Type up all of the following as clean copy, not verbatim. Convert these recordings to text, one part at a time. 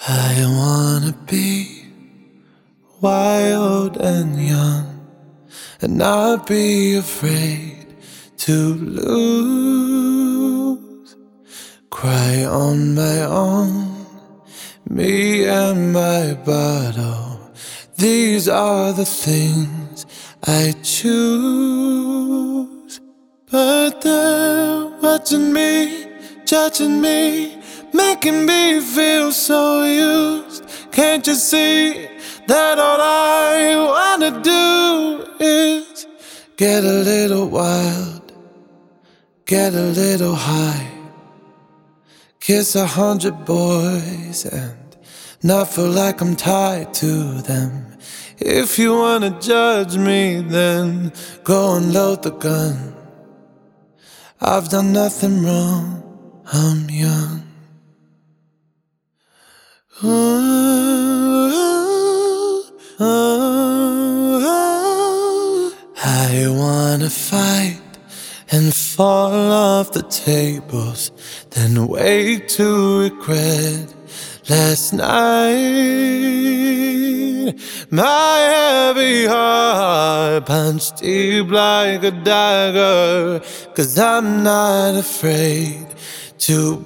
I wanna be wild and young and not be afraid to lose. Cry on my own, me and my bottle. These are the things I choose. But they're watching me, judging me, making me feel so used. Can't you see that all I wanna do is get a little wild, get a little high, kiss 100 boys and not feel like I'm tied to them. If you wanna judge me, then go and load the gun. I've done nothing wrong, I'm young. I wanna fight and fall off the tables, then wake to regret last night. My heavy heart punched deep like a dagger, 'cause I'm not afraid to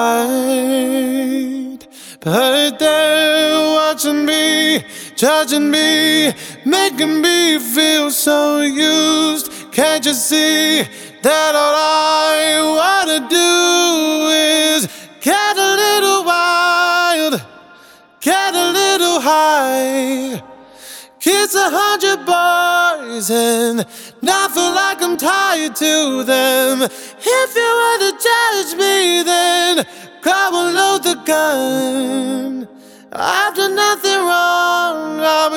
bite. But they're watching me, judging me, making me feel so used. Can't you see that all I wanna do is get a little wild, get a little high, kiss 100 boys and not feel like I'm tied to them. If you wanna judge me, then come and load the gun. I've done nothing wrong, I'm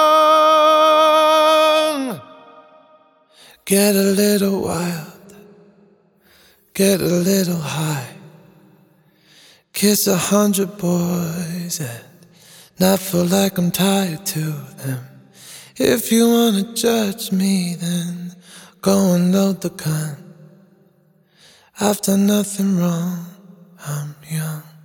young. Get a little wild, get a little high, kiss 100 boys and not feel like I'm tied to them. If you wanna judge me, then go and load the gun. I've done nothing wrong, I'm young.